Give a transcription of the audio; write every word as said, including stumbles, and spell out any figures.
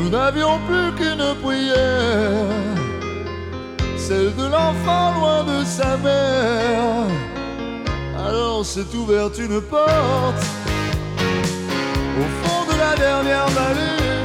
nous n'avions plus qu'une prière, celle de l'enfant loin de sa mère. Alors s'est ouverte une porte au fond de la dernière vallée.